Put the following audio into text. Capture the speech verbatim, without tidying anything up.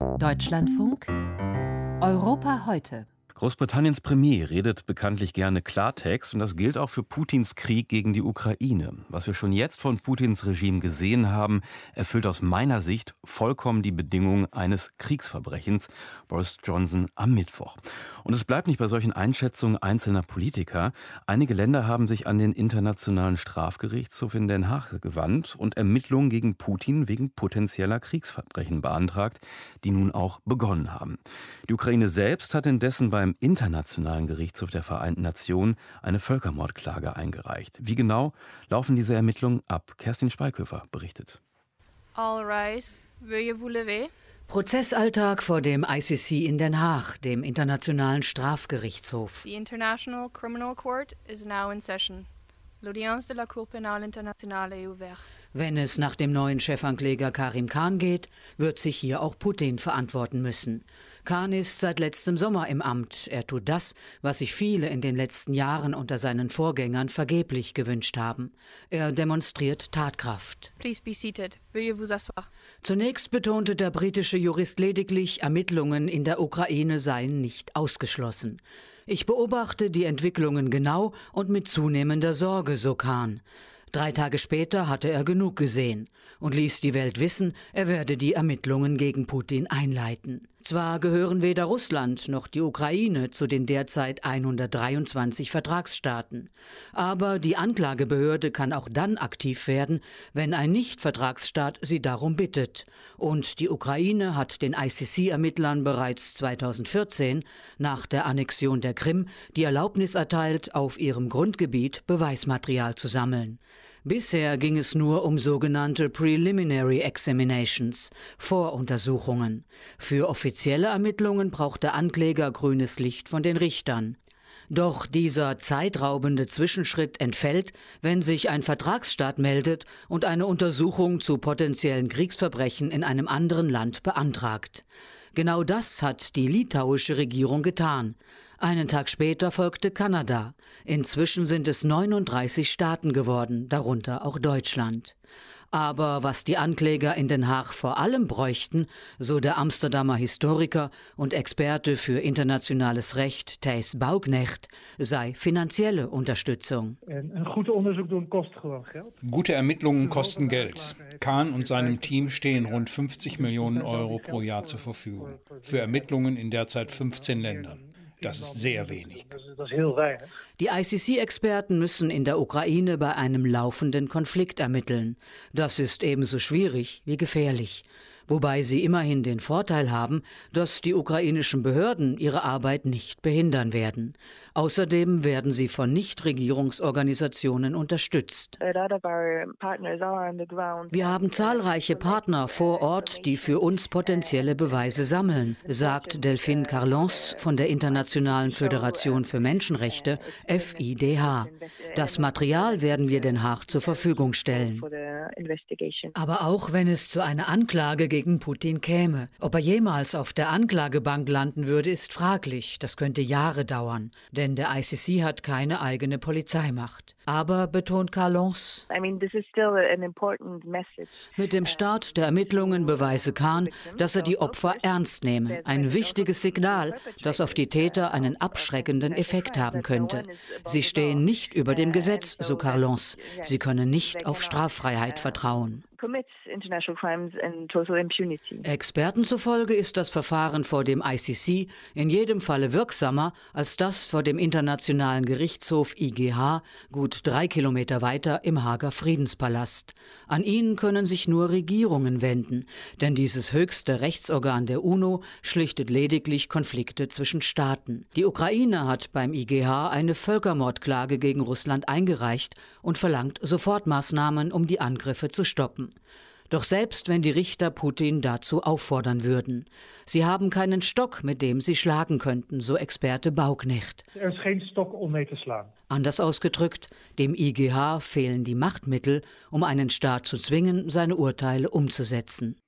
Deutschlandfunk Europa heute. Großbritanniens Premier redet bekanntlich gerne Klartext und das gilt auch für Putins Krieg gegen die Ukraine. Was wir schon jetzt von Putins Regime gesehen haben, erfüllt aus meiner Sicht vollkommen die Bedingungen eines Kriegsverbrechens. Boris Johnson am Mittwoch. Und es bleibt nicht bei solchen Einschätzungen einzelner Politiker. Einige Länder haben sich an den Internationalen Strafgerichtshof in Den Haag gewandt und Ermittlungen gegen Putin wegen potenzieller Kriegsverbrechen beantragt, die nun auch begonnen haben. Die Ukraine selbst hat indessen beim Internationalen Gerichtshof der Vereinten Nationen eine Völkermordklage eingereicht. Wie genau laufen diese Ermittlungen ab? Kerstin Speikhöfer berichtet. All rise. Veuillez vous lever. Prozessalltag vor dem I C C in Den Haag, dem Internationalen Strafgerichtshof. The International Criminal Court is now in session. L'audience de la Cour pénale internationale est ouverte. Wenn es nach dem neuen Chefankläger Karim Khan geht, wird sich hier auch Putin verantworten müssen. Khan ist seit letztem Sommer im Amt. Er tut das, was sich viele in den letzten Jahren unter seinen Vorgängern vergeblich gewünscht haben. Er demonstriert Tatkraft. Please be seated. Veuillez vous asseoir. Zunächst betonte der britische Jurist lediglich, Ermittlungen in der Ukraine seien nicht ausgeschlossen. Ich beobachte die Entwicklungen genau und mit zunehmender Sorge, so Khan. Drei Tage später hatte er genug gesehen und ließ die Welt wissen, er werde die Ermittlungen gegen Putin einleiten. Zwar gehören weder Russland noch die Ukraine zu den derzeit hundertdreiundzwanzig Vertragsstaaten, aber die Anklagebehörde kann auch dann aktiv werden, wenn ein Nicht-Vertragsstaat sie darum bittet. Und die Ukraine hat den I C C-Ermittlern bereits zweitausendvierzehn, nach der Annexion der Krim, die Erlaubnis erteilt, auf ihrem Grundgebiet Beweismaterial zu sammeln. Bisher ging es nur um sogenannte Preliminary Examinations, Voruntersuchungen. Für offizielle Ermittlungen braucht der Ankläger grünes Licht von den Richtern. Doch dieser zeitraubende Zwischenschritt entfällt, wenn sich ein Vertragsstaat meldet und eine Untersuchung zu potenziellen Kriegsverbrechen in einem anderen Land beantragt. Genau das hat die litauische Regierung getan. Einen Tag später folgte Kanada. Inzwischen sind es neununddreißig Staaten geworden, darunter auch Deutschland. Aber was die Ankläger in Den Haag vor allem bräuchten, so der Amsterdamer Historiker und Experte für internationales Recht Thijs Bauknecht, sei finanzielle Unterstützung. Gute Ermittlungen kosten Geld. Khan und seinem Team stehen rund fünfzig Millionen Euro pro Jahr zur Verfügung. Für Ermittlungen in derzeit fünfzehn Ländern. Das ist sehr wenig. Die I C C-Experten müssen in der Ukraine bei einem laufenden Konflikt ermitteln. Das ist ebenso schwierig wie gefährlich. Wobei sie immerhin den Vorteil haben, dass die ukrainischen Behörden ihre Arbeit nicht behindern werden. Außerdem werden sie von Nichtregierungsorganisationen unterstützt. Wir haben zahlreiche Partner vor Ort, die für uns potenzielle Beweise sammeln, sagt Delphine Carlons von der Internationalen Föderation für Menschenrechte, F I D H. Das Material werden wir Den Haag zur Verfügung stellen. Aber auch wenn es zu einer Anklage gegen Putin käme. Ob er jemals auf der Anklagebank landen würde, ist fraglich. Das könnte Jahre dauern, denn der I C C hat keine eigene Polizeimacht. Aber, betont Carlons, mit dem Start der Ermittlungen beweise Khan, dass er die Opfer ernst nehme. Ein wichtiges Signal, das auf die Täter einen abschreckenden Effekt haben könnte. Sie stehen nicht über dem Gesetz, so Carlons. Sie können nicht auf Straffreiheit vertrauen. Experten zufolge ist das Verfahren vor dem I C C in jedem Falle wirksamer als das vor dem Internationalen Gerichtshof I G H, gut drei Kilometer weiter im Haager Friedenspalast. An ihn können sich nur Regierungen wenden, denn dieses höchste Rechtsorgan der UNO schlichtet lediglich Konflikte zwischen Staaten. Die Ukraine hat beim I G H eine Völkermordklage gegen Russland eingereicht und verlangt Sofortmaßnahmen, um die Angriffe zu stoppen. Doch selbst wenn die Richter Putin dazu auffordern würden. Sie haben keinen Stock, mit dem sie schlagen könnten, so Experte Bauknecht. Er ist kein Stock, um mee te slaan. Anders ausgedrückt, dem I G H fehlen die Machtmittel, um einen Staat zu zwingen, seine Urteile umzusetzen.